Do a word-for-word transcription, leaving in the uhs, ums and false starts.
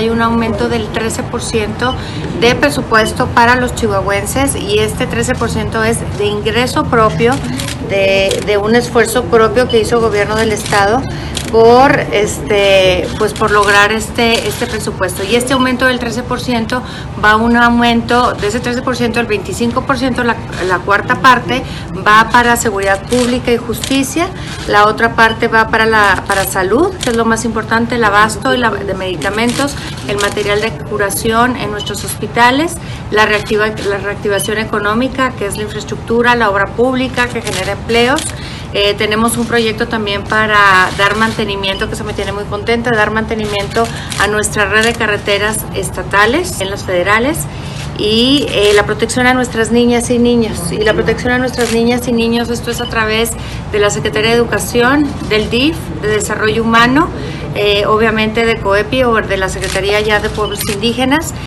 hay un aumento del trece por ciento de presupuesto para los chihuahuenses, y este trece por ciento es de ingreso propio, de, de un esfuerzo propio que hizo el gobierno del estado por este pues por lograr este este presupuesto. Y este aumento del trece por ciento va a un aumento de ese trece por ciento, el veinticinco por ciento, la, la cuarta parte va para seguridad pública y justicia, la otra parte va para la para salud, que es lo más importante, el abasto y la, de medicamentos, el material de curación en nuestros hospitales, la, reactiva, la reactivación económica, que es la infraestructura, la obra pública que genera empleos. Eh, tenemos un proyecto también para dar mantenimiento, que se me tiene muy contenta, dar mantenimiento a nuestra red de carreteras estatales, en las federales, y eh, la protección a nuestras niñas y niños. Y la protección a nuestras niñas y niños, esto es a través de la Secretaría de Educación, del D I F, de Desarrollo Humano, eh, obviamente de COEPI o de la Secretaría ya de Pueblos Indígenas.